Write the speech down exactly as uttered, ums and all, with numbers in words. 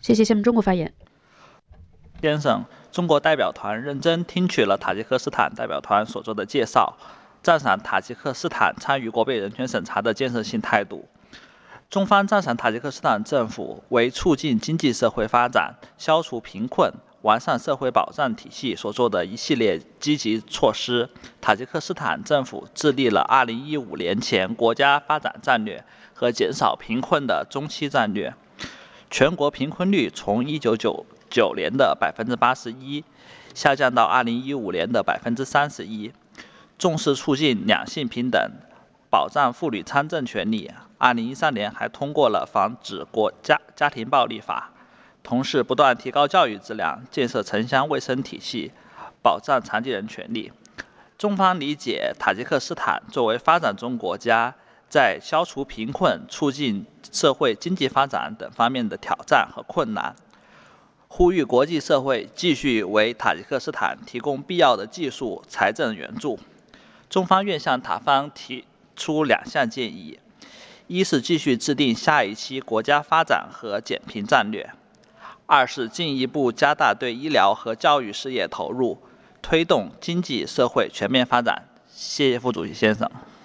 谢谢。下面中国发言。 先生，中国代表团认真听取了塔吉克斯坦代表团所做的介绍，赞赏塔吉克斯坦参与国备人权审查的建设性态度。中方赞赏塔吉克斯坦政府为促进经济社会发展、消除贫困、完善社会保障体系所做的一系列积极措施。塔吉克斯坦政府制定了二零一五年前国家发展战略和减少贫困的中期战略，全国贫困率从一九九九年的百分之八十一下降到二零一五年的百分之三十一，重视促进两性平等，保障妇女参政权利。二零一三年还通过了防止国家家庭暴力法，同时不断提高教育质量，建设城乡卫生体系，保障残疾人权利。中方理解塔吉克斯坦作为发展中国家，在消除贫困、促进社会经济发展等方面的挑战和困难，呼吁国际社会继续为塔吉克斯坦提供必要的技术、财政援助。中方愿向塔方提出两项建议：一是继续制定下一期国家发展和减贫战略；二是进一步加大对医疗和教育事业投入，推动经济社会全面发展。谢谢副主席先生。